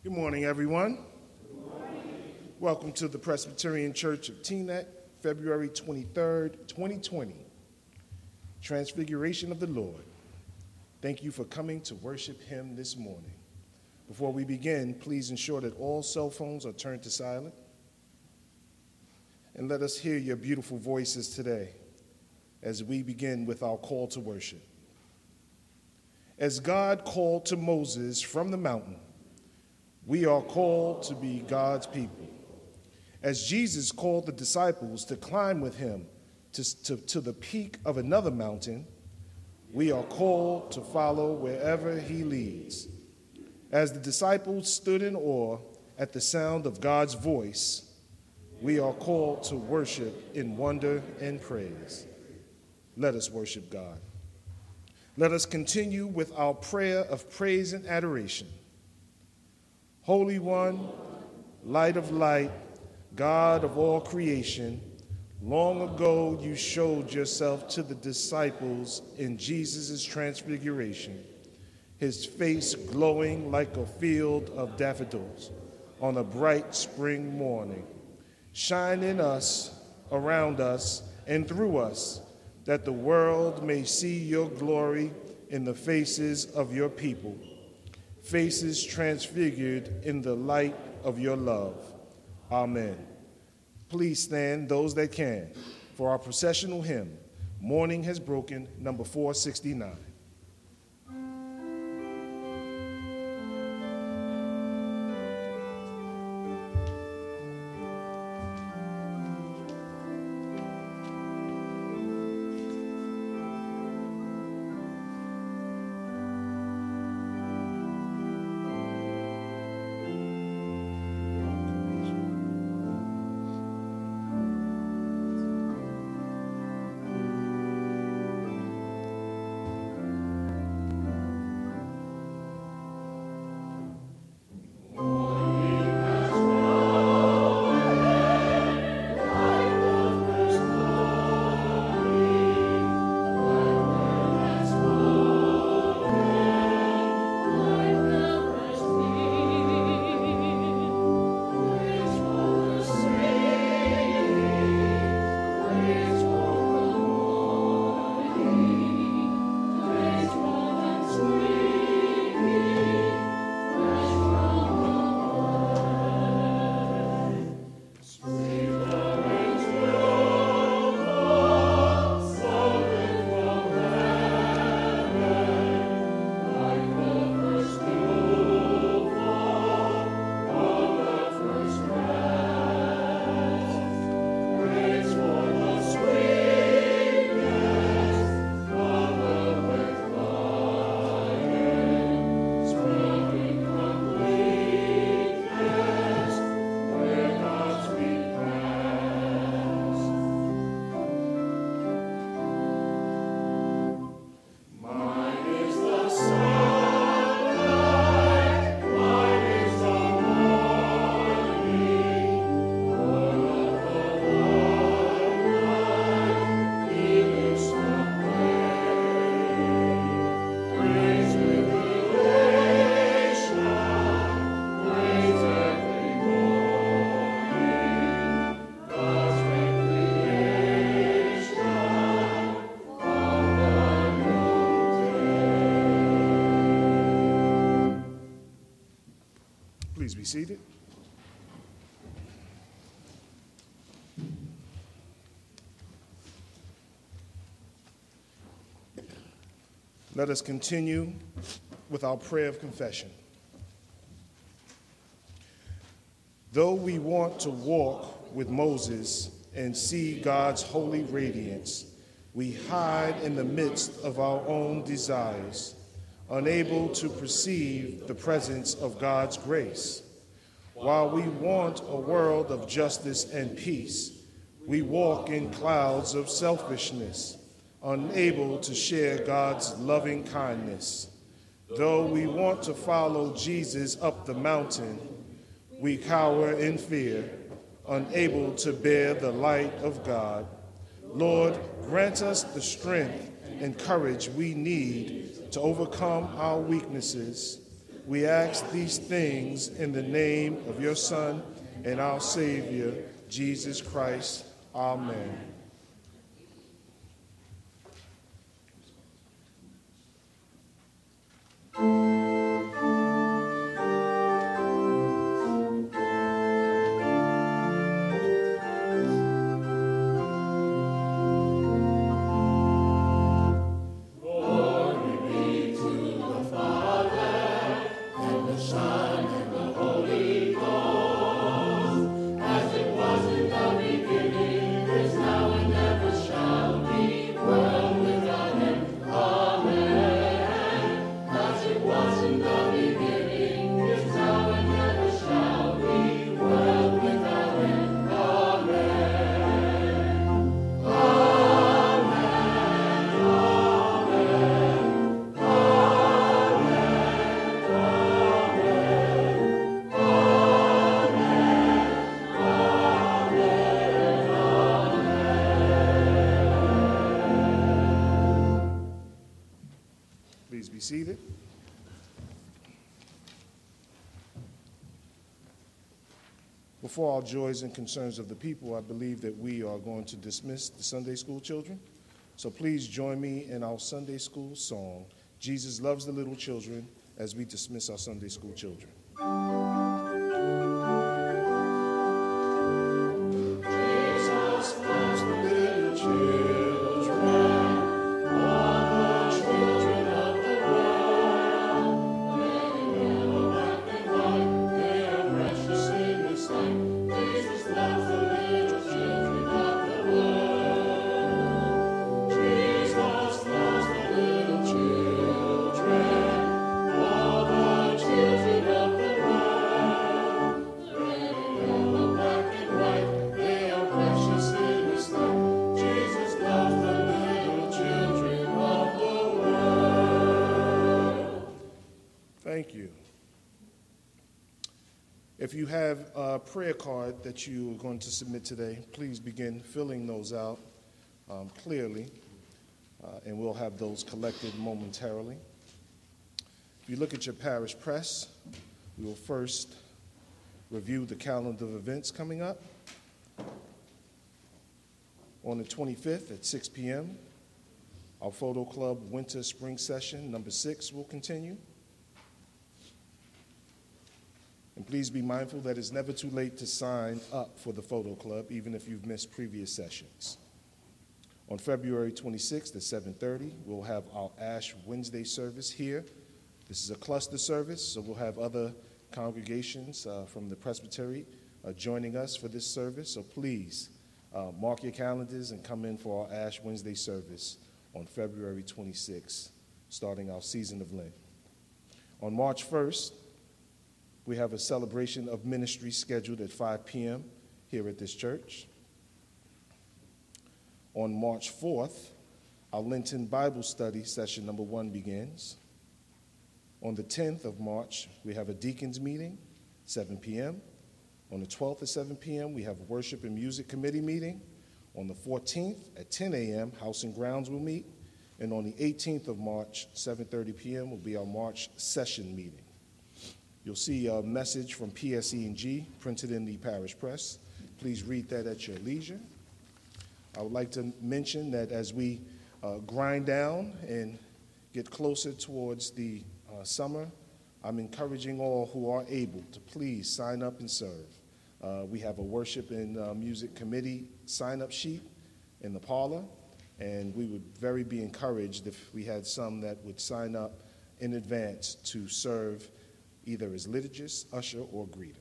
Good morning, everyone. Good morning. Welcome to the Presbyterian Church of Teaneck, February 23rd, 2020. Transfiguration of the Lord. Thank you for coming to worship him this morning. Before we begin, please ensure that all cell phones are turned to silent. And let us hear your beautiful voices today as we begin with our call to worship. As God called to Moses from the mountain, we are called to be God's people. As Jesus called the disciples to climb with him to the peak of another mountain, we are called to follow wherever he leads. As the disciples stood in awe at the sound of God's voice, we are called to worship in wonder and praise. Let us worship God. Let us continue with our prayer of praise and adoration. Holy One, light of light, God of all creation, long ago you showed yourself to the disciples in Jesus' transfiguration, his face glowing like a field of daffodils on a bright spring morning. Shine in us, around us, and through us, that the world may see your glory in the faces of your people. Faces transfigured in the light of your love. Amen. Please stand, those that can, for our processional hymn, Morning Has Broken, number 469. Please be seated. Let us continue with our prayer of confession. Though we want to walk with Moses and see God's holy radiance, we hide in the midst of our own desires, unable to perceive the presence of God's grace. While we want a world of justice and peace, we walk in clouds of selfishness, unable to share God's loving kindness. Though we want to follow Jesus up the mountain, we cower in fear, unable to bear the light of God. Lord, grant us the strength and courage we need to overcome our weaknesses. We ask these things in the name of your Son and our Savior, Jesus Christ. Amen. Please be seated. Before all joys and concerns of the people, I believe that we are going to dismiss the Sunday school children. So please join me in our Sunday school song, Jesus Loves the Little Children, as we dismiss our Sunday school children. Jesus loves the little children. Thank you. If you have a prayer card that you are going to submit today, please begin filling those out clearly, and we'll have those collected momentarily. If you look at your parish press, we will first review the calendar of events coming up. On the 25th at 6 p.m., our Photo Club Winter Spring Session, number 6, will continue. And please be mindful that it's never too late to sign up for the Photo Club, even if you've missed previous sessions. On February 26th at 7:30, we'll have our Ash Wednesday service here. This is a cluster service, so we'll have other congregations from the Presbytery joining us for this service. So please mark your calendars and come in for our Ash Wednesday service on February 26th, starting our season of Lent. On March 1st, we have a celebration of ministry scheduled at 5 p.m. here at this church. On March 4th, our Lenten Bible study session number 1 begins. On the 10th of March, we have a deacons meeting, 7 p.m. On the 12th at 7 p.m., we have a worship and music committee meeting. On the 14th at 10 a.m., House and Grounds will meet. And on the 18th of March, 7:30 p.m., will be our March session meeting. You'll see a message from PSE&G printed in the parish press. Please read that at your leisure. I would like to mention that as we grind down and get closer towards the summer, I'm encouraging all who are able to please sign up and serve. We have a worship and music committee sign-up sheet in the parlor, and we would very be encouraged if we had some that would sign up in advance to serve either as liturgist, usher, or greeter.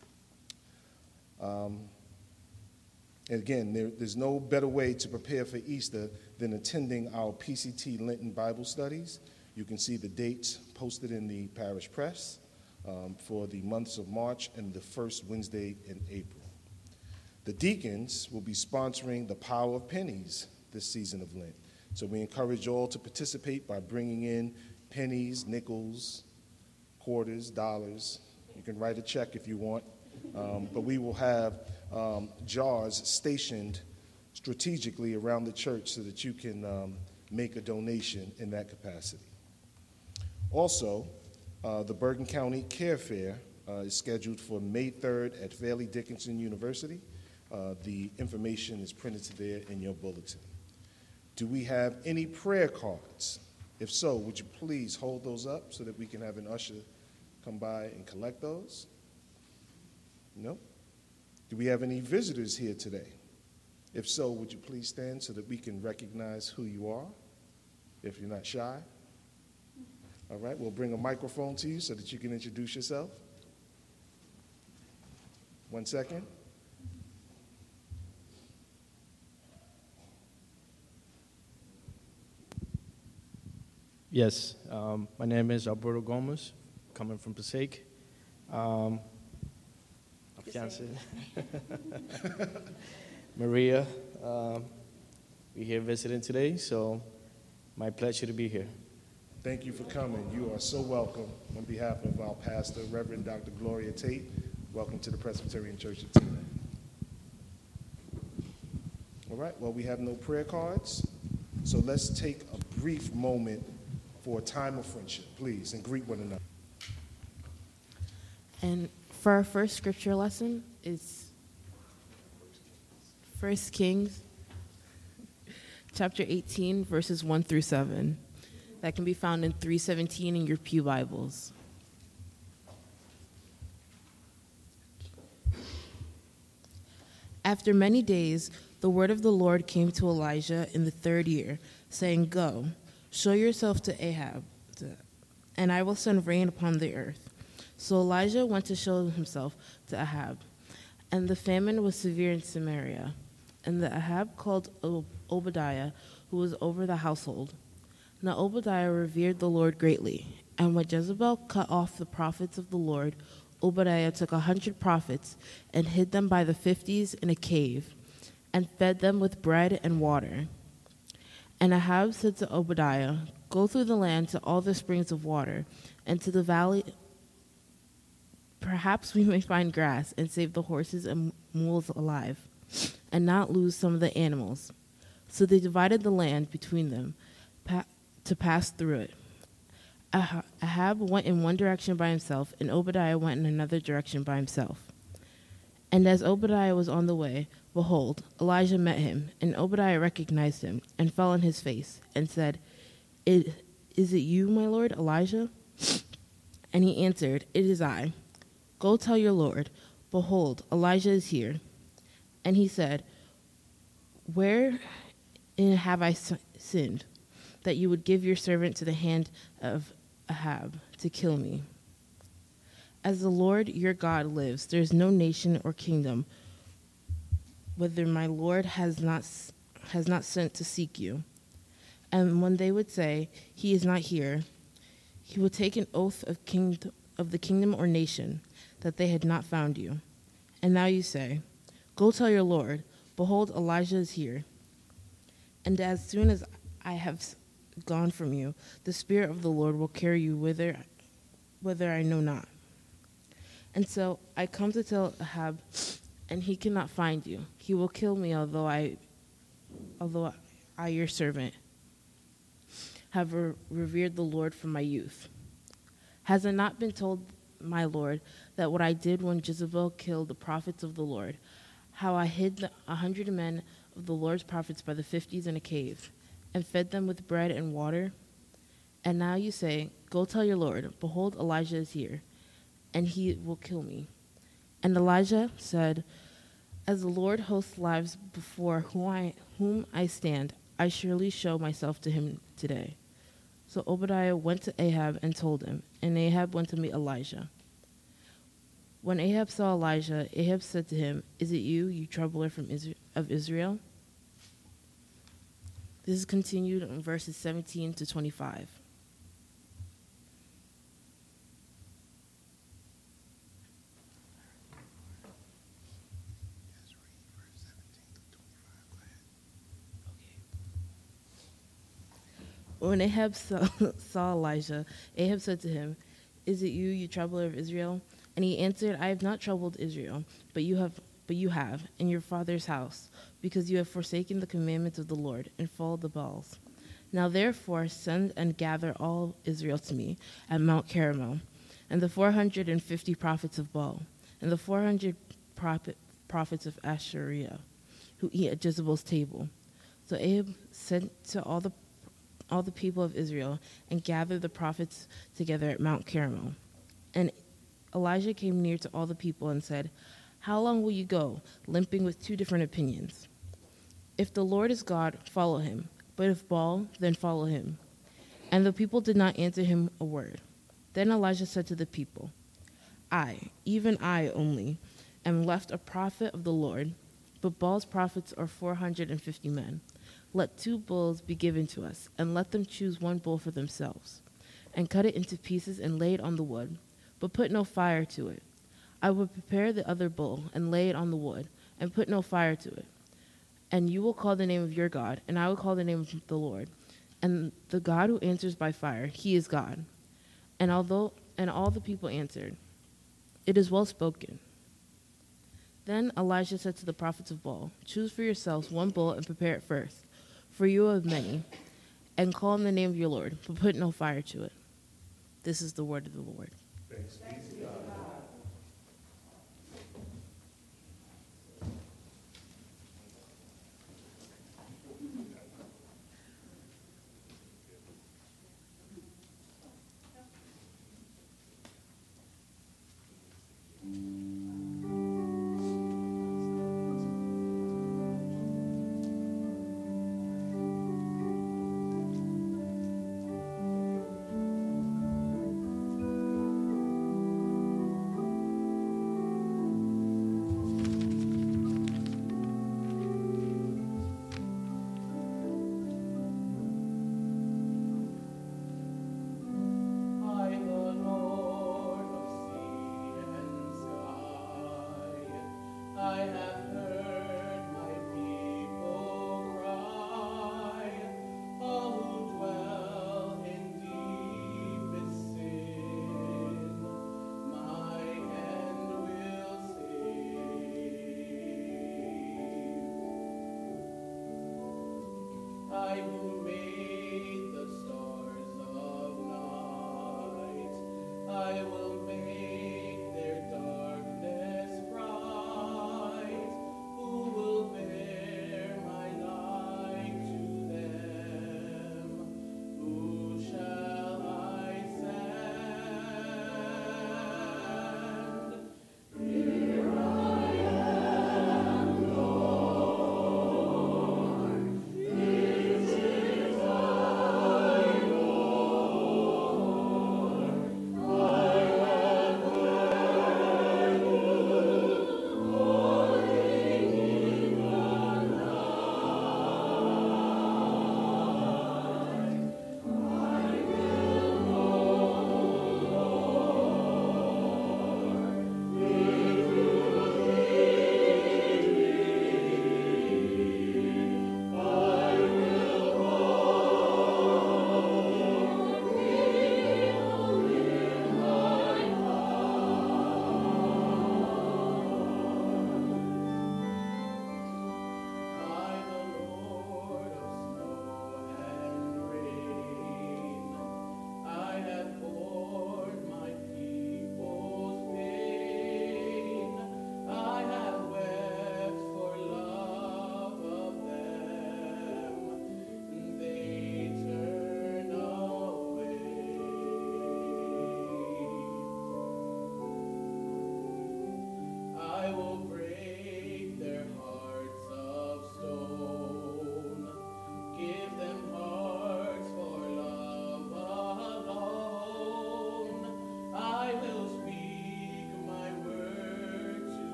And again, there's no better way to prepare for Easter than attending our PCT Lenten Bible studies. You can see the dates posted in the parish press for the months of March and the first Wednesday in April. The deacons will be sponsoring the Power of Pennies this season of Lent. So we encourage all to participate by bringing in pennies, nickels, quarters, dollars. You can write a check if you want. But we will have jars stationed strategically around the church so that you can make a donation in that capacity. Also, The Bergen County Care Fair is scheduled for May 3rd at Fairleigh Dickinson University. The information is printed there in your bulletin. Do we have any prayer cards? If so, would you please hold those up so that we can have an usher come by and collect those? No? Do we have any visitors here today? If so, would you please stand so that we can recognize who you are, if you're not shy? All right, we'll bring a microphone to you so that you can introduce yourself. 1 second. Yes, my name is Alberto Gomez, coming from Passaic. My fiance, Maria, we're here visiting today, so my pleasure to be here. Thank you for coming. You are so welcome. On behalf of our pastor, Reverend Dr. Gloria Tate, welcome to the Presbyterian Church of Tina. All right, well, we have no prayer cards, so let's take a brief moment for a time of friendship, please, and greet one another. And for our first scripture lesson is 1 Kings chapter 18, verses 1 through 7. That can be found in 317 in your pew Bibles. After many days, the word of the Lord came to Elijah in the 3rd year, saying, "Go, show yourself to Ahab, and I will send rain upon the earth." So Elijah went to show himself to Ahab, and the famine was severe in Samaria. And the Ahab called Obadiah, who was over the household. Now Obadiah revered the Lord greatly, and when Jezebel cut off the prophets of the Lord, Obadiah took 100 prophets and hid them by the 50s in a cave, and fed them with bread and water. And Ahab said to Obadiah, "Go through the land to all the springs of water, and to the valley. Perhaps we may find grass and save the horses and mules alive, and not lose some of the animals." So they divided the land between them to pass through it. Ahab went in one direction by himself, and Obadiah went in another direction by himself. And as Obadiah was on the way, behold, Elijah met him, and Obadiah recognized him, and fell on his face, and said, "Is it you, my lord, Elijah?" And he answered, "It is I. Go tell your lord, behold, Elijah is here." And he said, "Wherein have I sinned, that you would give your servant to the hand of Ahab to kill me? As the Lord your God lives, there is no nation or kingdom whether my Lord has not sent to seek you." And when they would say, "He is not here," he would take an oath of the kingdom or nation, that they had not found you. And now you say, "Go tell your Lord, behold, Elijah is here." And as soon as I have gone from you, the Spirit of the Lord will carry you whither I know not. And so I come to tell Ahab, and he cannot find you. He will kill me, although I, your servant, have revered the Lord from my youth. Has it not been told, my Lord, that what I did when Jezebel killed the prophets of the Lord, how I hid 100 men of the Lord's prophets by the 50s in a cave, and fed them with bread and water? And now you say, "Go tell your Lord, behold, Elijah is here, and he will kill me." And Elijah said, "As the Lord hosts lives before whom I stand, I surely show myself to him today." So Obadiah went to Ahab and told him, and Ahab went to meet Elijah. When Ahab saw Elijah, Ahab said to him, "Is it you, you troubler of Israel?" This is continued in verses 17 to 25. When Ahab saw Elijah, Ahab said to him, "Is it you, you troubler of Israel?" And he answered, "I have not troubled Israel, but you have, in your father's house, because you have forsaken the commandments of the Lord and followed the Baals. Now therefore send and gather all Israel to me at Mount Carmel, and the 450 prophets of Baal, and the 400 prophets of Asherah, who eat at Jezebel's table. So Ahab sent to all the people of Israel and gathered the prophets together at Mount Carmel. And Elijah came near to all the people and said, "How long will you go, limping with two different opinions? If the Lord is God, follow him. But if Baal, then follow him." And the people did not answer him a word. Then Elijah said to the people, "I, even I only, am left a prophet of the Lord, but Baal's prophets are 450 men. Let 2 bulls be given to us, and let them choose 1 bull for themselves, and cut it into pieces and lay it on the wood, but put no fire to it. I will prepare the other bull and lay it on the wood, and put no fire to it. And you will call the name of your God, and I will call the name of the Lord. And the God who answers by fire, he is God." And all the people answered, "It is well spoken." Then Elijah said to the prophets of Baal, "Choose for yourselves 1 bull and prepare it first, for you have many, and call on the name of your Lord, but put no fire to it." This is the word of the Lord. Thanks be to God.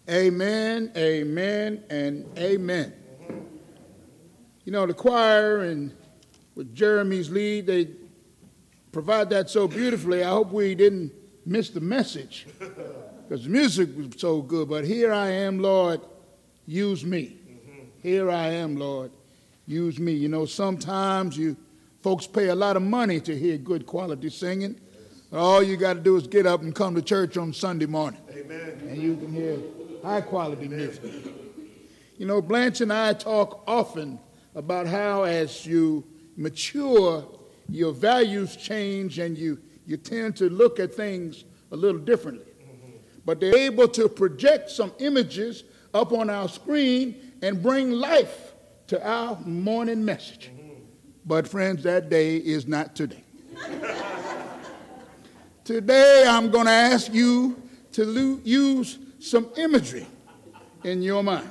Amen, amen, and amen. You know, the choir and with Jeremy's lead, they provide that so beautifully. I hope we didn't miss the message because the music was so good. But here I am, Lord, use me. Here I am, Lord, use me. You know, sometimes folks pay a lot of money to hear good quality singing. All you got to do is get up and come to church on Sunday morning. Amen. And you can hear high quality music. You know, Blanche and I talk often about how as you mature, your values change and you tend to look at things a little differently. But they're able to project some images up on our screen and bring life to our morning message. But friends, that day is not today. Today I'm going to ask you to use some imagery in your mind.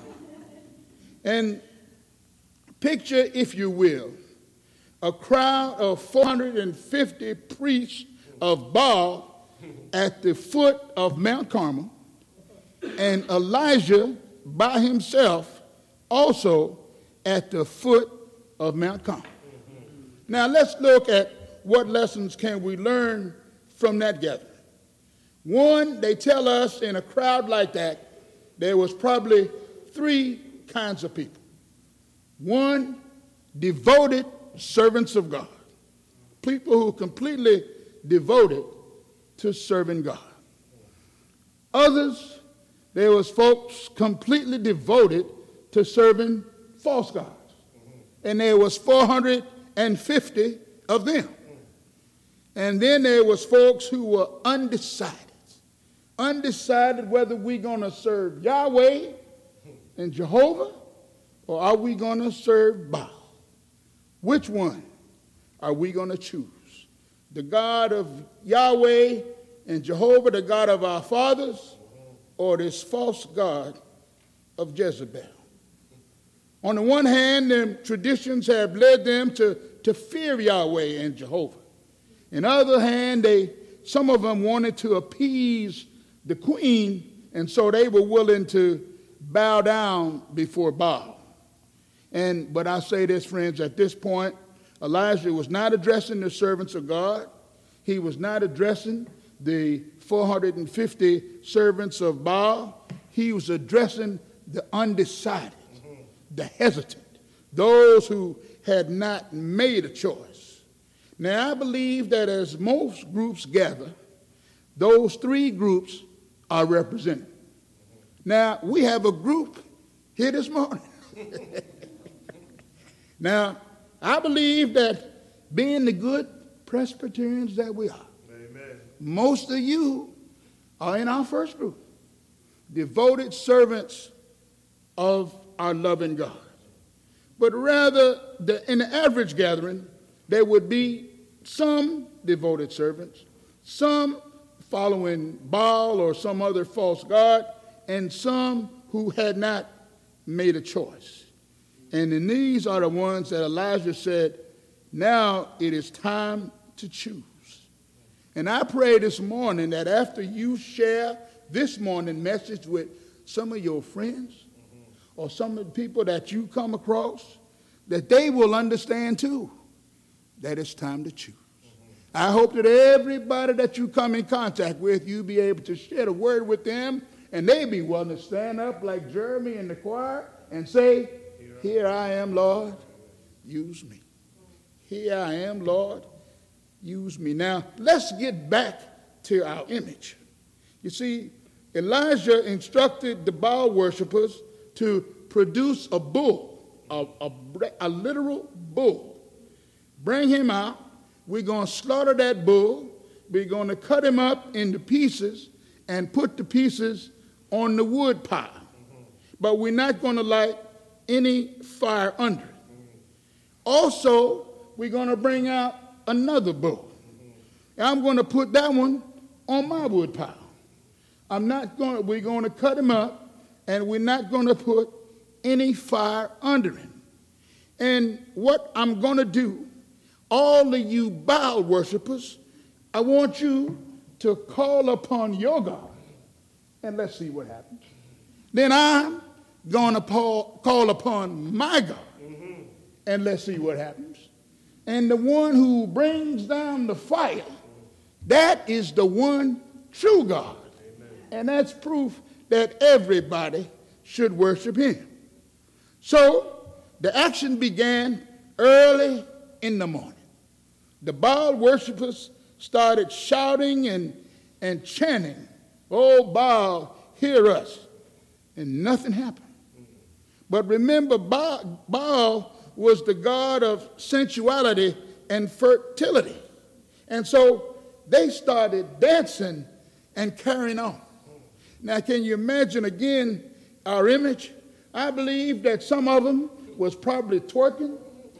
And picture, if you will, a crowd of 450 priests of Baal at the foot of Mount Carmel, and Elijah by himself also at the foot of Mount Carmel. Now let's look at what lessons can we learn from that gathering. One, they tell us in a crowd like that, there was probably three kinds of people. One, devoted servants of God, people who completely devoted to serving God. Others, there was folks completely devoted to serving false gods. And there was 450 of them. And then there was folks who were undecided whether we're going to serve Yahweh and Jehovah or are we going to serve Baal. Which one are we going to choose? The God of Yahweh and Jehovah, the God of our fathers, or this false god of Jezebel? On the one hand, the traditions have led them to fear Yahweh and Jehovah. On the other hand, some of them wanted to appease the queen, and so they were willing to bow down before Baal. But I say this, friends, at this point, Elijah was not addressing the servants of God. He was not addressing the 450 servants of Baal. He was addressing the undecided, the hesitant, those who had not made a choice. Now, I believe that as most groups gather, those three groups are represented. Now, we have a group here this morning. Now, I believe that being the good Presbyterians that we are, amen, most of you are in our first group, devoted servants of our loving God. But rather, in the average gathering, there would be some devoted servants, some following Baal or some other false god, and some who had not made a choice. And then these are the ones that Elijah said, now it is time to choose. And I pray this morning that after you share this morning message with some of your friends or some of the people that you come across, that they will understand too that it's time to choose. I hope that everybody that you come in contact with, you be able to share a word with them, and they be willing to stand up like Jeremy in the choir and say, here I am, Lord, use me. Here I am, Lord, use me. Now, let's get back to our image. You see, Elijah instructed the Baal worshipers to produce a bull, a literal bull. Bring him out. We're going to slaughter that bull. We're going to cut him up into pieces and put the pieces on the wood pile. But we're not going to light any fire under it. Also, we're going to bring out another bull. And I'm going to put that one on my wood pile. We're going to cut him up, and we're not going to put any fire under him. And what I'm going to do, all of you Baal worshipers, I want you to call upon your God, and let's see what happens. then I'm going to call upon my God, and let's see what happens. And the one who brings down the fire, that is the one true God. Amen. And that's proof that everybody should worship him. So the action began early in the morning. The Baal worshipers started shouting and chanting, "Oh, Baal, hear us." And nothing happened. But remember, Baal was the god of sensuality and fertility. And so they started dancing and carrying on. Now, can you imagine again our image? I believe that some of them was probably twerking.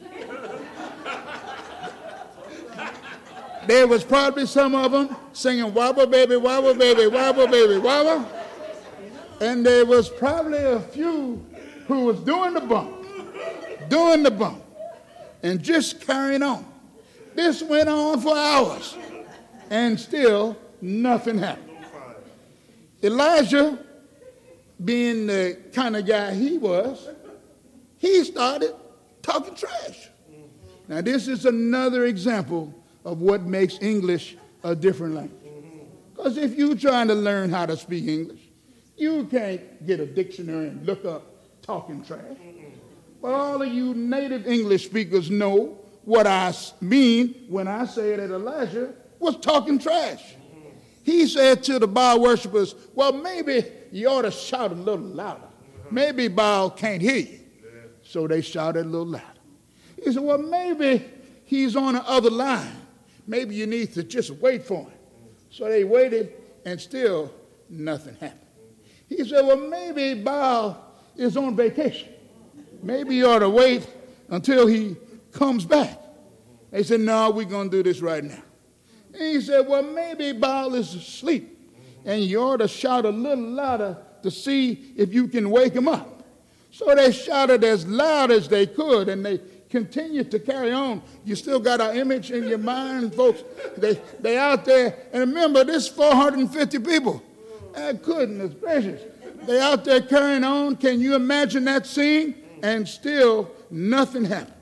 There was probably some of them singing "Wobble Baby, Wobble Baby, Wobble Baby, Wobble." And there was probably a few who was doing the bump, and just carrying on. This went on for hours, and still nothing happened. Elijah, being the kind of guy he was, he started talking trash. Now, this is another example of what makes English a different language. Because if you're trying to learn how to speak English, you can't get a dictionary and look up talking trash. But all of you native English speakers know what I mean when I say that Elijah was talking trash. He said to the Baal worshipers, "Well, maybe you ought to shout a little louder. Maybe Baal can't hear you." So they shouted a little louder. He said, "Well, maybe he's on the other line. Maybe you need to just wait for him." So they waited, and still nothing happened. He said, "Well, maybe Baal is on vacation. Maybe you ought to wait until he comes back." They said, "No, we're going to do this right now." And he said, "Well, maybe Baal is asleep, and you ought to shout a little louder to see if you can wake him up." So they shouted as loud as they could, and they continued to carry on. You still got our image in your mind, folks? They out there, and remember, this 450 people. Goodness gracious. They out there carrying on. Can you imagine that scene? And still nothing happened.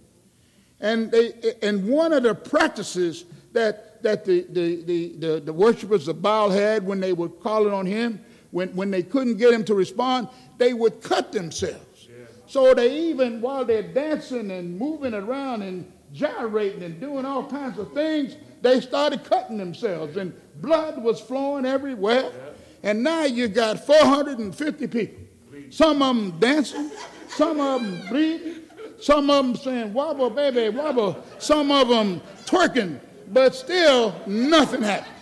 And one of the practices that the worshipers of Baal had when they were calling on him, when they couldn't get him to respond, they would cut themselves. Yeah. So they even, while they're dancing and moving around and gyrating and doing all kinds of things, they started cutting themselves, and blood was flowing everywhere. Yeah. And now you got 450 people. Some of them dancing, some of them bleeding, some of them saying "Wobble, baby, wobble," some of them twerking, but still nothing happened.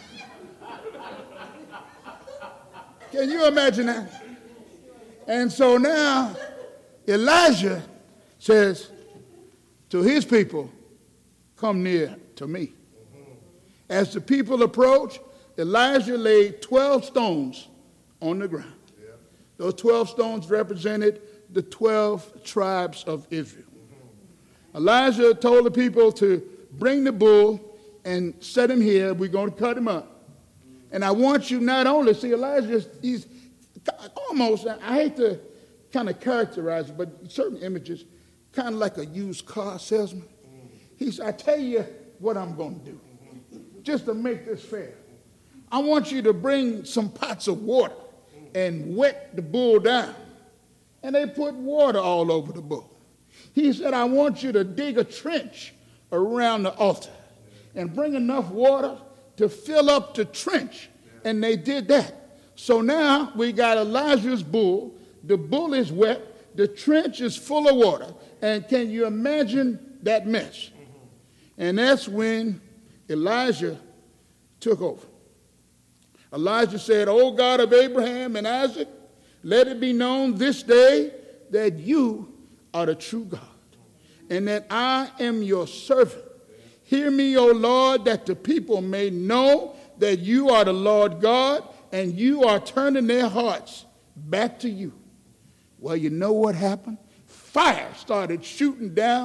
Can you imagine that? And so now Elijah says to his people, "Come near to me." As the people approached, Elijah laid 12 stones on the ground. Yeah. Those 12 stones represented the 12 tribes of Israel. Elijah told the people to bring the bull and set him here. We're going to cut him up. And I want you not only, see, Elijah, he's almost, I hate to kind of characterize it, but certain images, kind of like a used car salesman. He said, "I tell you what I'm going to do, just to make this fair. I want you to bring some pots of water and wet the bull down." And they put water all over the bull. He said, "I want you to dig a trench around the altar and bring enough water to fill up the trench." And they did that. So now we got Elijah's bull. The bull is wet. The trench is full of water. And can you imagine that mess? And that's when Elijah took over. Elijah said, "O God of Abraham and Isaac, let it be known this day that you are the true God, and that I am your servant. Hear me, O Lord, that the people may know that you are the Lord God, and you are turning their hearts back to you." Well, you know what happened? Fire started shooting down.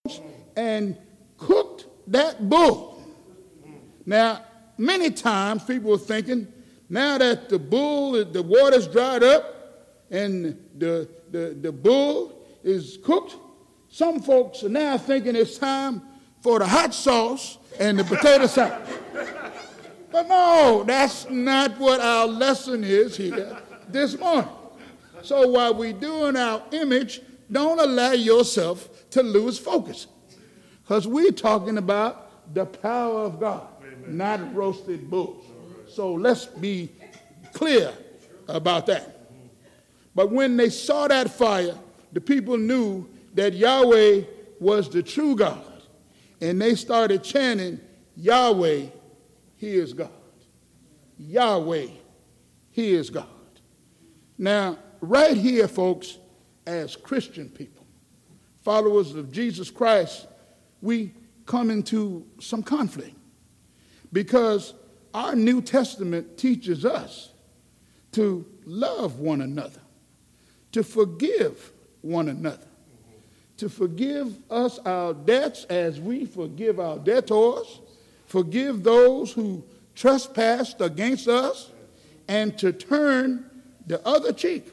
and cooked that bull. Now, many times people are thinking, now that the water's dried up and the bull is cooked, some folks are now thinking it's time for the hot sauce and the potato salad. But no, that's not what our lesson is here this morning. So while we're doing our image, don't allow yourself to lose focus. Because we're talking about the power of God, not roasted bulls. So let's be clear about that. But when they saw that fire, the people knew that Yahweh was the true God. And they started chanting, Yahweh, He is God. Yahweh, He is God. Now, right here, folks, as Christian people, followers of Jesus Christ, we come into some conflict because our New Testament teaches us to love one another, to forgive one another, to forgive us our debts as we forgive our debtors, forgive those who trespassed against us, and to turn the other cheek.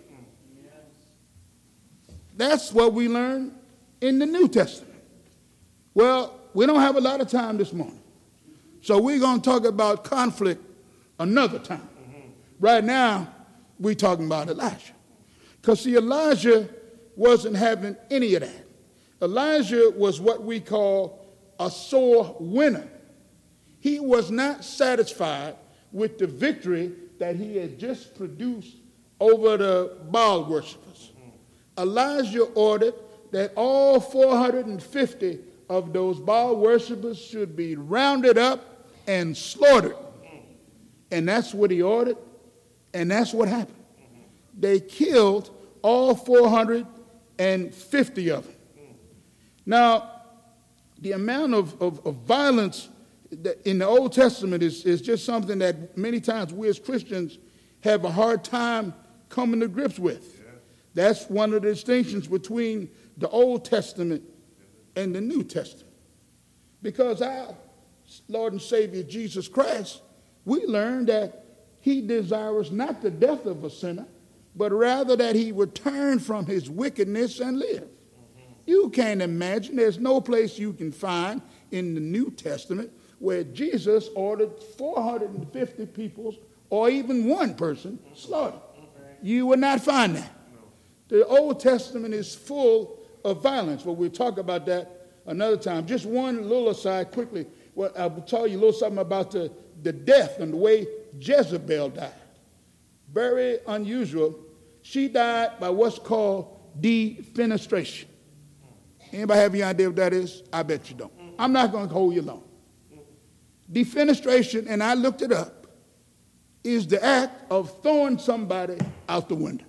That's what we learn in the New Testament. Well, we don't have a lot of time this morning, so we're going to talk about conflict another time. Right now, we're talking about Elijah. Because, see, Elijah wasn't having any of that. Elijah was what we call a sore winner. He was not satisfied with the victory that he had just produced over the Baal worshipers. Elijah ordered that all 450 of those Baal worshipers should be rounded up and slaughtered. And that's what he ordered, and that's what happened. They killed all 450 of them. Now, the amount of violence in the Old Testament is just something that many times we as Christians have a hard time coming to grips with. That's one of the distinctions between the Old Testament and the New Testament. Because our Lord and Savior Jesus Christ, we learn that he desires not the death of a sinner, but rather that he would turn from his wickedness and live. You can't imagine, there's no place you can find in the New Testament where Jesus ordered 450 people or even one person slaughtered. You will not find that. The Old Testament is full of violence, but we'll talk about that another time. Just one little aside quickly. Well, I will tell you a little something about the death and the way Jezebel died. Very unusual. She died by what's called defenestration. Anybody have any idea what that is? I bet you don't. I'm not going to hold you long. Defenestration, and I looked it up, is the act of throwing somebody out the window.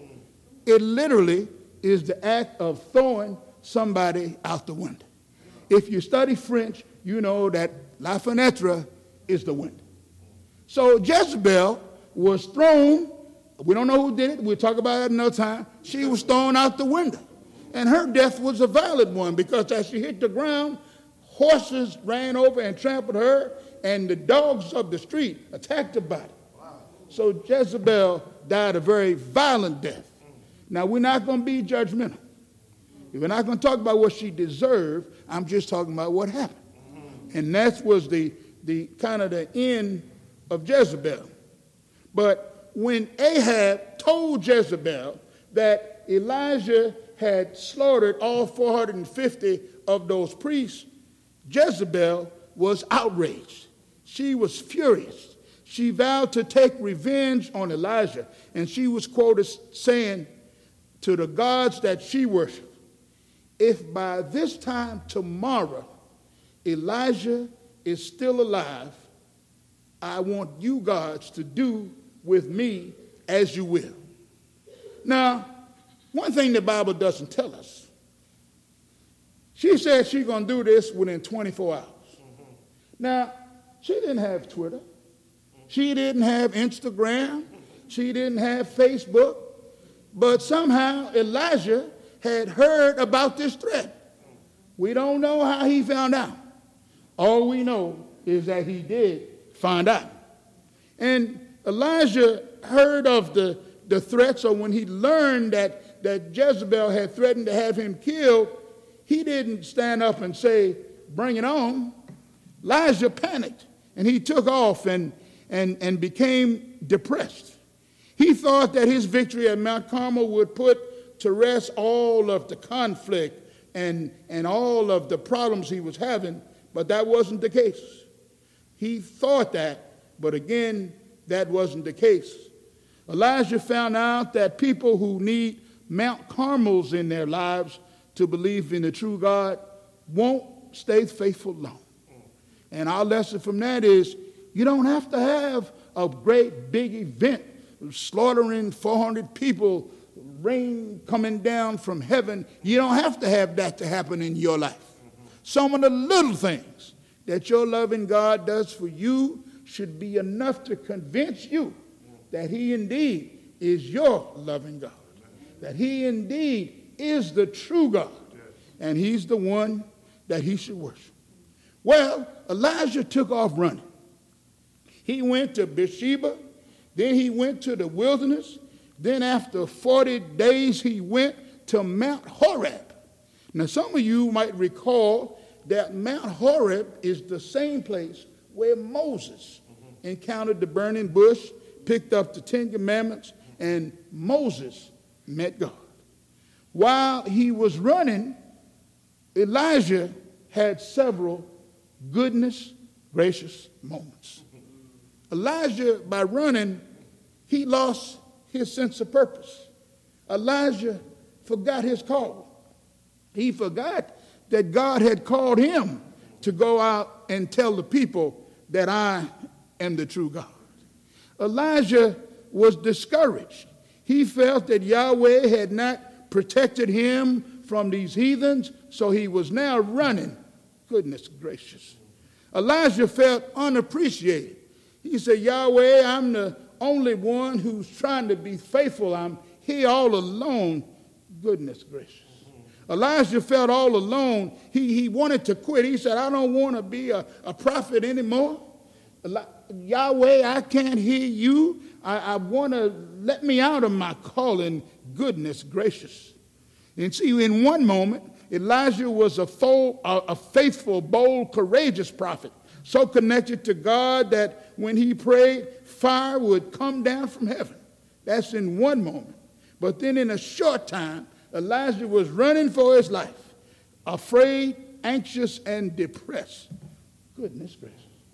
It literally is the act of throwing somebody out the window. If you study French, you know that la fenêtre is the window. So Jezebel was thrown. We don't know who did it. We'll talk about it another time. She was thrown out the window. And her death was a valid one because as she hit the ground, horses ran over and trampled her, and the dogs of the street attacked her body. So Jezebel died a very violent death. Now, we're not going to be judgmental. We're not going to talk about what she deserved. I'm just talking about what happened. And that was the kind of the end of Jezebel. But when Ahab told Jezebel that Elijah had slaughtered all 450 of those priests, Jezebel was outraged. She was furious. She vowed to take revenge on Elijah. And she was quoted saying to the gods that she worshiped, if by this time tomorrow Elijah is still alive, I want you gods to do with me as you will. Now, one thing the Bible doesn't tell us, she said she's going to do this within 24 hours. Now, she didn't have Twitter. She didn't have Instagram. She didn't have Facebook. But somehow Elijah had heard about this threat. We don't know how he found out. All we know is that he did find out. And Elijah heard of the threats, or when he learned that Jezebel had threatened to have him killed, he didn't stand up and say, bring it on. Elijah panicked, and he took off and became depressed. He thought that his victory at Mount Carmel would put to rest all of the conflict and all of the problems he was having, but that wasn't the case. He thought that, but again, that wasn't the case. Elijah found out that people who need Mount Carmels in their lives to believe in the true God won't stay faithful long. And our lesson from that is you don't have to have a great big event slaughtering 400 people, rain coming down from heaven. You don't have to have that to happen in your life. Some of the little things that your loving God does for you should be enough to convince you that he indeed is your loving God, that he indeed is the true God, and he's the one that he should worship. Well, Elijah took off running. He went to Beersheba, then he went to the wilderness, then after 40 days he went to Mount Horeb. Now some of you might recall that Mount Horeb is the same place where Moses encountered the burning bush, picked up the 10 Commandments, and Moses met God. While he was running, Elijah had several goodness gracious moments. Elijah, by running, he lost his sense of purpose. Elijah forgot his call. He forgot that God had called him to go out and tell the people that I am the true God. Elijah was discouraged. He felt that Yahweh had not protected him from these heathens, so he was now running. Goodness gracious. Elijah felt unappreciated. He said, Yahweh, I'm the only one who's trying to be faithful. I'm here all alone. Goodness gracious. Elijah felt all alone. He wanted to quit. He said, I don't want to be a prophet anymore. Yahweh, I can't hear you. I want to let me out of my calling. Goodness gracious. And see, in one moment, Elijah was a faithful, bold, courageous prophet, so connected to God that when he prayed, fire would come down from heaven. That's in one moment. But then in a short time, Elijah was running for his life, afraid, anxious, and depressed. Goodness gracious.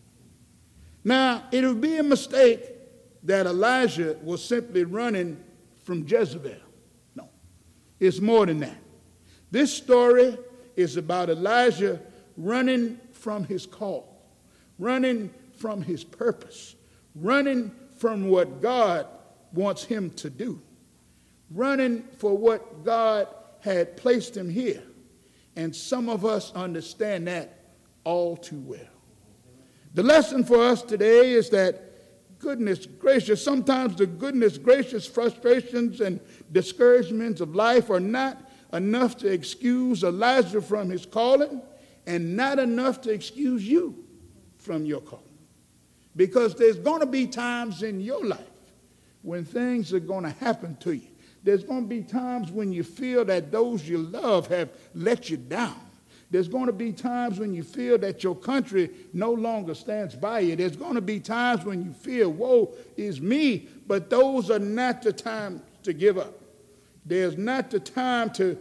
Now, it would be a mistake that Elijah was simply running from Jezebel. No, it's more than that. This story is about Elijah running from his call, running from his purpose, running from what God wants him to do, running for what God had placed him here. And some of us understand that all too well. The lesson for us today is that goodness gracious, sometimes the goodness gracious frustrations and discouragements of life are not enough to excuse Elijah from his calling and not enough to excuse you from your calling. Because there's going to be times in your life when things are going to happen to you. There's going to be times when you feel that those you love have let you down. There's going to be times when you feel that your country no longer stands by you. There's going to be times when you feel, woe is me, but those are not the times to give up. There's not the time to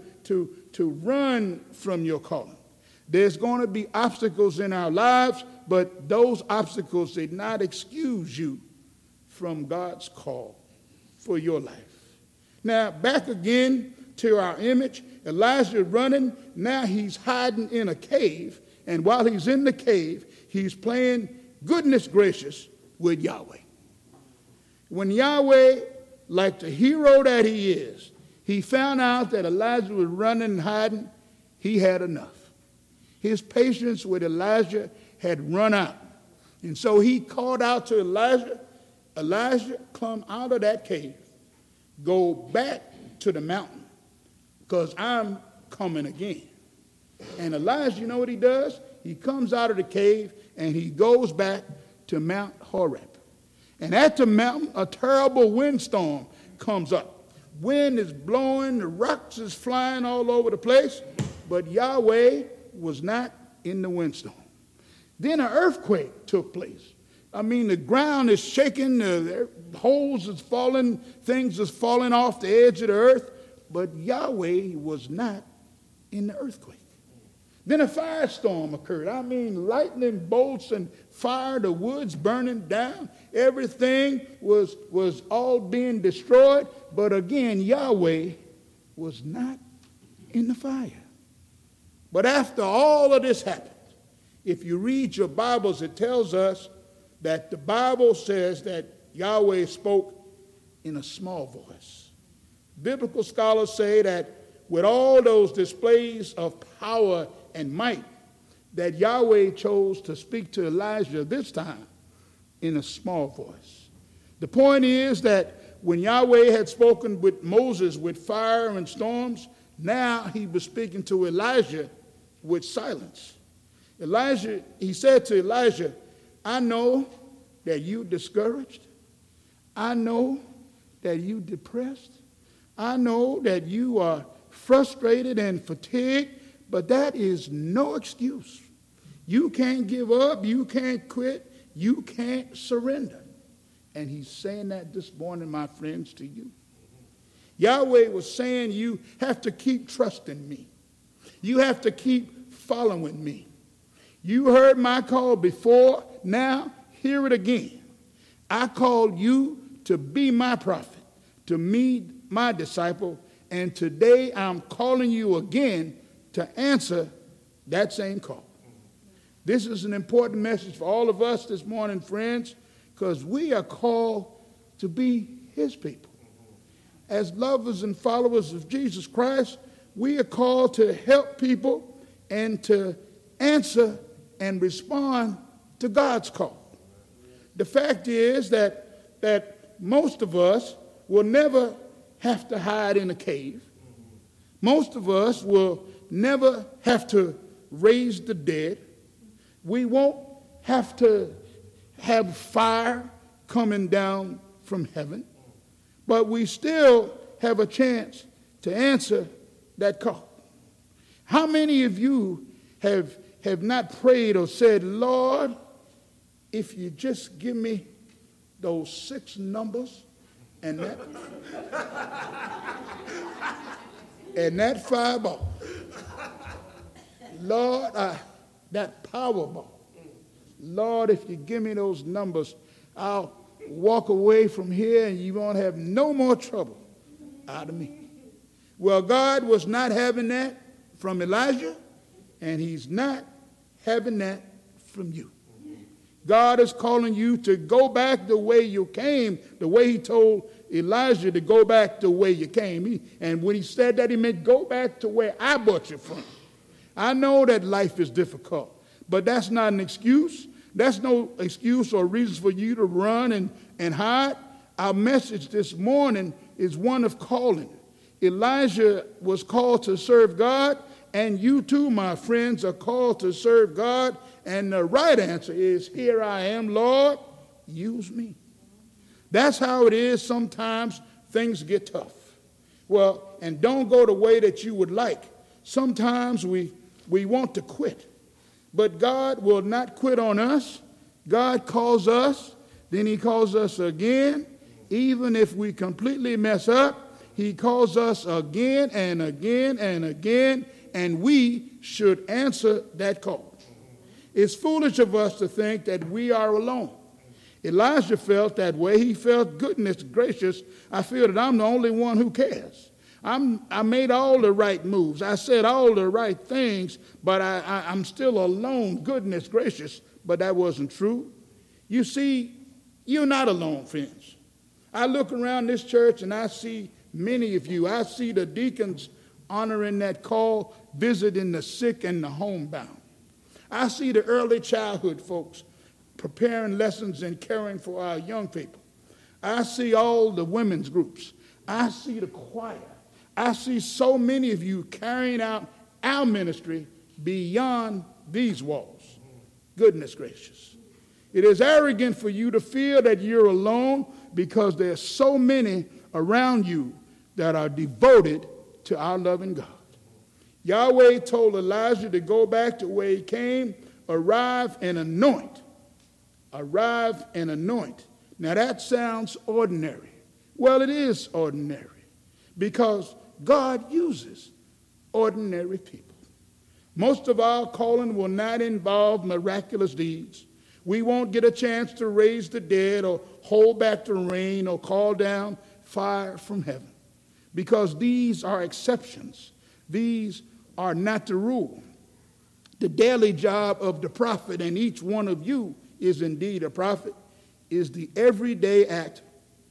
run from your calling. There's going to be obstacles in our lives, but those obstacles did not excuse you from God's call for your life. Now, back again to our image, Elijah running. Now he's hiding in a cave, and while he's in the cave, he's playing goodness gracious with Yahweh. When Yahweh, like the hero that he is, he found out that Elijah was running and hiding, he had enough. His patience with Elijah had run out. And so he called out to Elijah, Elijah, come out of that cave. Go back to the mountain, because I'm coming again. And Elijah, you know what he does? He comes out of the cave and he goes back to Mount Horeb. And at the mountain, a terrible windstorm comes up. Wind is blowing, the rocks is flying all over the place, but Yahweh was not in the windstorm. Then an earthquake took place. I mean, the ground is shaking, the holes is falling, things is falling off the edge of the earth, but Yahweh was not in the earthquake. Then a firestorm occurred. I mean, lightning bolts and fire, the woods burning down. Everything was all being destroyed. But again, Yahweh was not in the fire. But after all of this happened, if you read your Bibles, it tells us that the Bible says that Yahweh spoke in a small voice. Biblical scholars say that with all those displays of power and might, that Yahweh chose to speak to Elijah this time in a small voice. The point is that when Yahweh had spoken with Moses with fire and storms, now he was speaking to Elijah with silence. He said to Elijah, I know that you discouraged. I know that you depressed. I know that you are frustrated and fatigued, but that is no excuse. You can't give up. You can't quit. You can't surrender. And he's saying that this morning, my friends, to you. Yahweh was saying you have to keep trusting me. You have to keep following me. You heard my call before. Now, hear it again. I called you to be my prophet, to be my disciple, and today I'm calling you again to answer that same call. This is an important message for all of us this morning, friends, because we are called to be his people. As lovers and followers of Jesus Christ, we are called to help people and to answer and respond to God's call. The fact is that most of us will never have to hide in a cave. Most of us will never have to raise the dead. We won't have to have fire coming down from heaven. But we still have a chance to answer that call. How many of you have not prayed or said, Lord, if you just give me those 6 numbers and that and that fireball, Lord, that Powerball, Lord, if you give me those numbers, I'll walk away from here and you won't have no more trouble out of me. Well, God was not having that from Elijah, and he's not having that from you. God is calling you to go back the way you came, the way he told Elijah to go back the way you came. And when he said that, he meant go back to where I brought you from. I know that life is difficult, but that's not an excuse. That's no excuse or reason for you to run and hide. Our message this morning is one of calling. Elijah was called to serve God, and you too, my friends, are called to serve God. And the right answer is, here I am, Lord, use me. That's how it is. Sometimes things get tough. Well, and don't go the way that you would like. Sometimes we want to quit. But God will not quit on us. God calls us, then he calls us again. Even if we completely mess up, he calls us again and again and again, and we should answer that call. It's foolish of us to think that we are alone. Elijah felt that way. He felt, goodness gracious, I feel that I'm the only one who cares. I made all the right moves. I said all the right things, but I'm still alone, goodness gracious. But that wasn't true. You see, you're not alone, friends. I look around this church and I see many of you. I see the deacons honoring that call, visiting the sick and the homebound. I see the early childhood folks preparing lessons and caring for our young people. I see all the women's groups. I see the choir. I see so many of you carrying out our ministry beyond these walls. Goodness gracious. It is arrogant for you to feel that you're alone because there's so many around you that are devoted to our loving God. Yahweh told Elijah to go back to where he came, arrive and anoint. Arrive and anoint. Now that sounds ordinary. Well, it is ordinary because God uses ordinary people. Most of our calling will not involve miraculous deeds. We won't get a chance to raise the dead or hold back the rain or call down fire from heaven because these are exceptions. These are not the rule. The daily job of the prophet, and each one of you is indeed a prophet, is the everyday act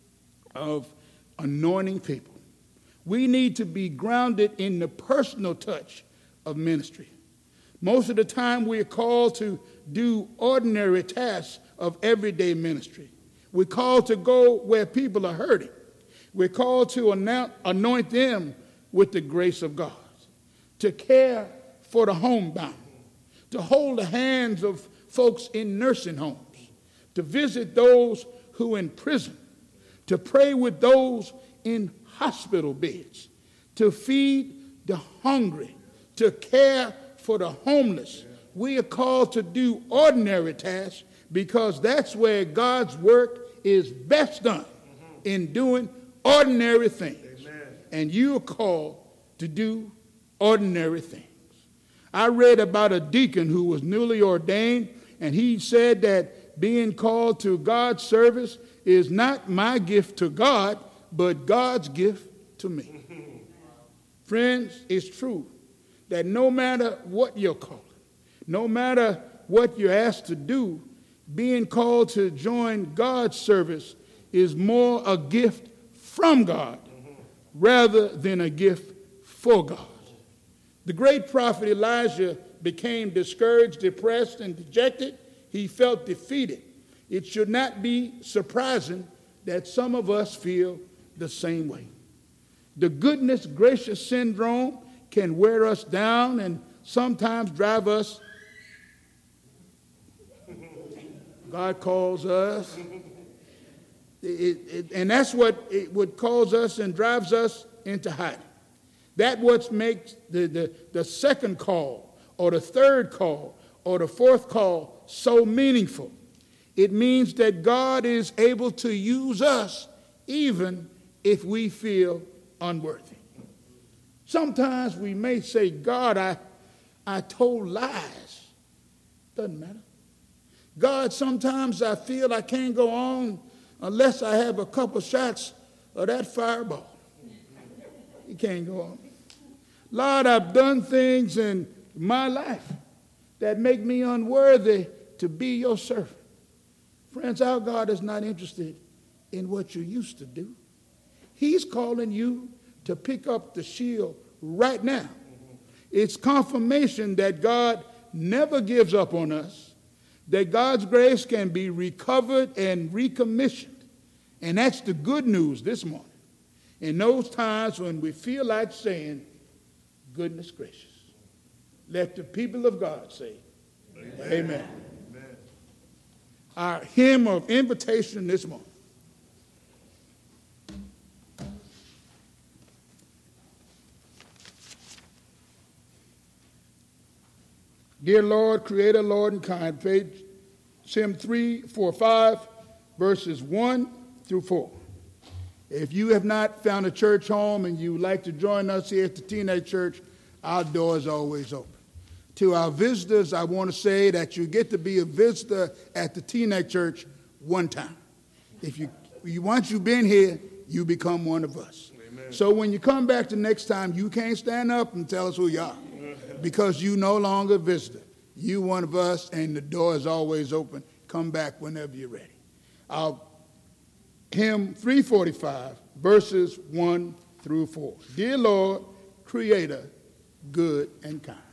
of anointing people. We need to be grounded in the personal touch of ministry. Most of the time we're called to do ordinary tasks of everyday ministry. We're called to go where people are hurting. We're called to anoint them with the grace of God, to care for the homebound, to hold the hands of folks in nursing homes, to visit those who are in prison, to pray with those in hospital beds, to feed the hungry, to care for the homeless. We are called to do ordinary tasks because that's where God's work is best done, in doing ordinary things. Amen. And you are called to do ordinary things. I read about a deacon who was newly ordained, and he said that being called to God's service is not my gift to God, but God's gift to me. Friends, it's true that no matter what you're called, no matter what you're asked to do, being called to join God's service is more a gift from God rather than a gift for God. The great prophet Elijah became discouraged, depressed, and dejected. He felt defeated. It should not be surprising that some of us feel the same way. The goodness gracious syndrome can wear us down and sometimes drive us. God calls us. And that's what it would cause us and drives us into hiding. That's what makes the second call or the third call or the fourth call so meaningful. It means that God is able to use us even if we feel unworthy. Sometimes we may say, God, I told lies. Doesn't matter. God, sometimes I feel I can't go on unless I have a couple shots of that fireball. You can't go on. Lord, I've done things in my life that make me unworthy to be your servant. Friends, our God is not interested in what you used to do. He's calling you to pick up the shield right now. It's confirmation that God never gives up on us, that God's grace can be recovered and recommissioned. And that's the good news this morning. In those times when we feel like saying, goodness gracious, let the people of God say, amen. Amen. Amen. Our hymn of invitation this morning. Dear Lord, Creator, Lord, and kind, page hymn 345, verses 1 through 4. If you have not found a church home and you would like to join us here at the Teenage Church, our door is always open. To our visitors, I want to say that you get to be a visitor at the Teenage Church one time. Once you've been here, you become one of us. Amen. So when you come back the next time, you can't stand up and tell us who you are. Because you no longer a visitor. You one of us, and the door is always open. Come back whenever you're ready. Our hymn 345, verses 1 through 4. Dear Lord, Creator, good and kind.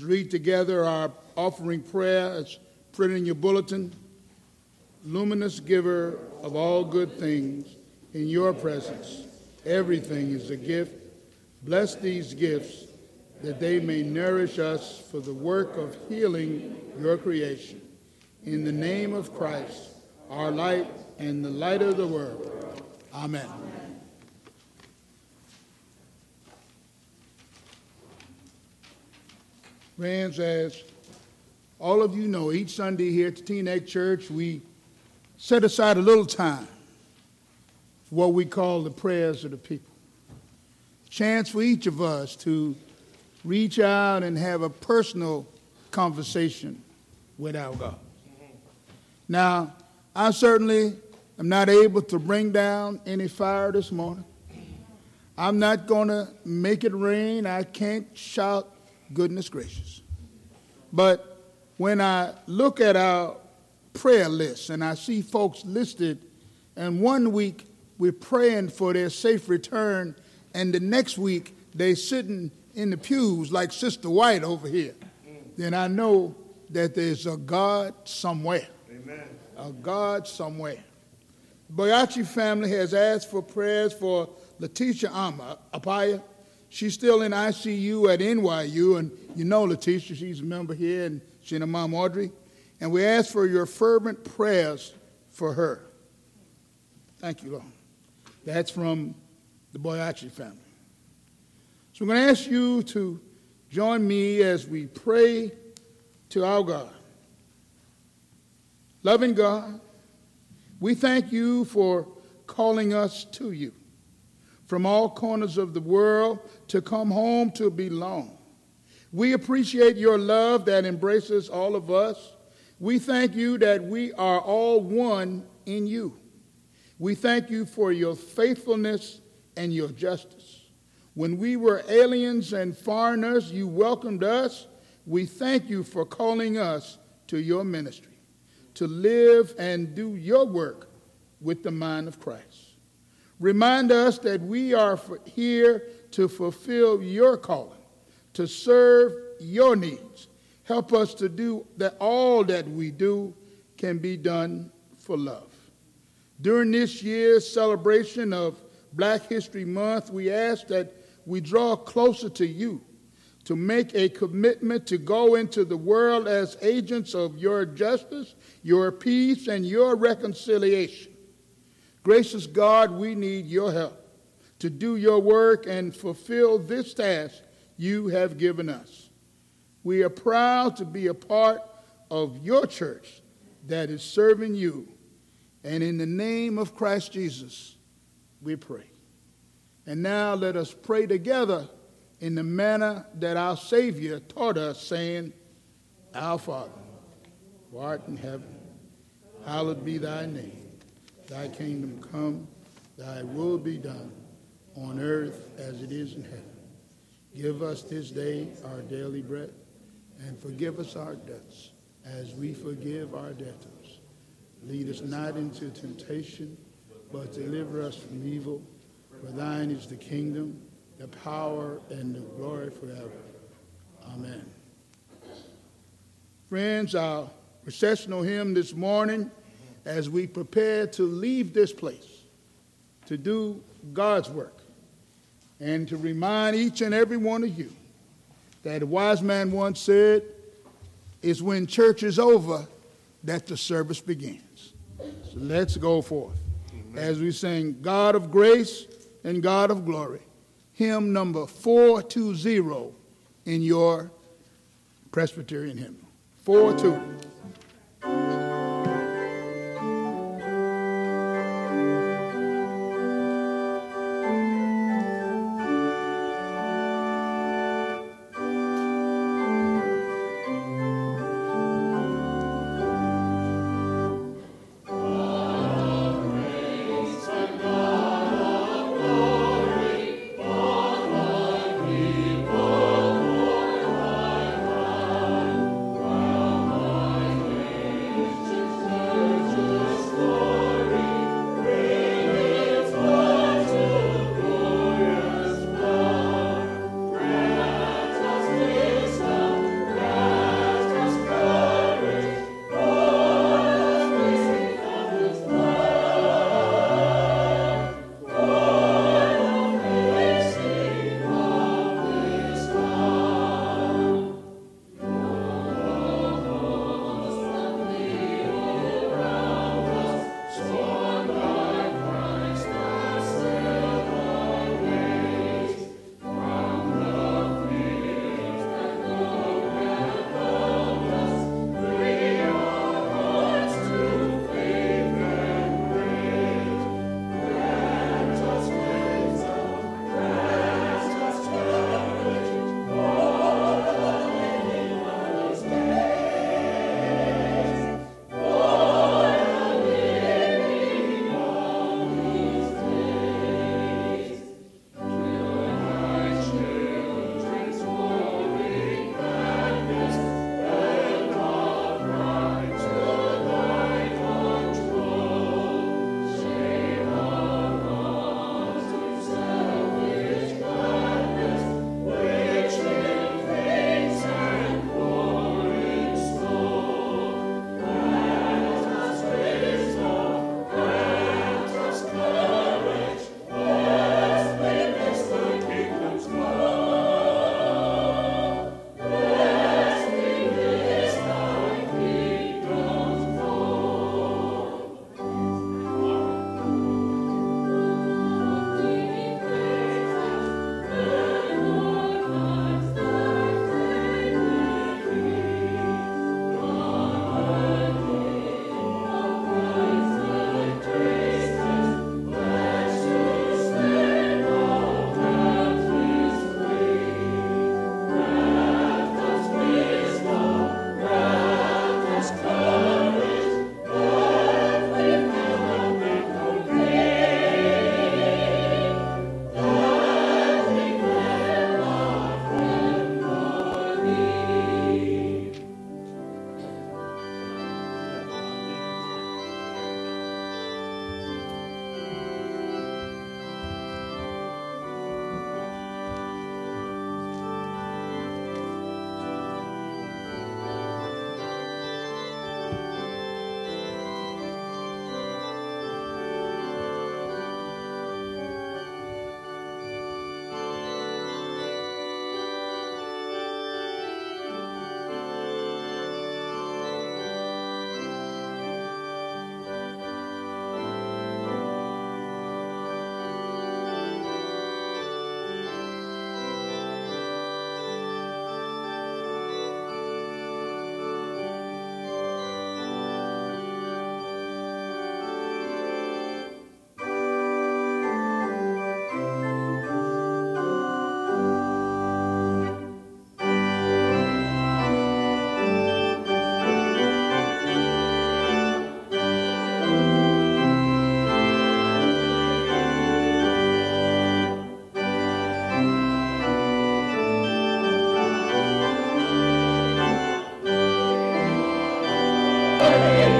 Let's read together our offering prayer. It's printed in your bulletin. Luminous giver of all good things, in your presence, everything is a gift. Bless these gifts that they may nourish us for the work of healing your creation. In the name of Christ, our light and the light of the world. Amen. Friends, as all of you know, each Sunday here at the Teaneck Church, we set aside a little time for what we call the prayers of the people. Chance for each of us to reach out and have a personal conversation with our God. Now, I certainly am not able to bring down any fire this morning. I'm not going to make it rain. I can't shout goodness gracious. But when I look at our prayer list and I see folks listed, and one week we're praying for their safe return, and the next week they're sitting in the pews like Sister White over here, then I know that there's a God somewhere. Amen. A God somewhere. The Boyachi family has asked for prayers for Letitia Apaya. She's still in ICU at NYU, and you know Letitia, she's a member here, and she and her mom Audrey. And we ask for your fervent prayers for her. Thank you, Lord. That's from the Boyachi family. So I'm going to ask you to join me as we pray to our God. Loving God, we thank you for calling us to you from all corners of the world to come home to belong. We appreciate your love that embraces all of us. We thank you that we are all one in you. We thank you for your faithfulness and your justice. When we were aliens and foreigners, you welcomed us. We thank you for calling us to your ministry, to live and do your work with the mind of Christ. Remind us that we are here to fulfill your calling, to serve your needs. Help us to do that all that we do can be done for love. During this year's celebration of Black History Month, we ask that we draw closer to you, to make a commitment to go into the world as agents of your justice, your peace, and your reconciliation. Gracious God, we need your help to do your work and fulfill this task you have given us. We are proud to be a part of your church that is serving you. And in the name of Christ Jesus, we pray. And now let us pray together in the manner that our Savior taught us, saying, Our Father, who art in heaven, hallowed be thy name. Thy kingdom come, thy will be done, on earth as it is in heaven. Give us this day our daily bread, and forgive us our debts, as we forgive our debtors. Lead us not into temptation, but deliver us from evil. For thine is the kingdom, the power, and the glory forever. Amen. Friends, our processional hymn this morning, as we prepare to leave this place, to do God's work, and to remind each and every one of you that a wise man once said, it's when church is over that the service begins. So let's go forth. Amen. As we sing God of Grace and God of Glory, hymn number 420 in your Presbyterian hymn. 420. Hallelujah.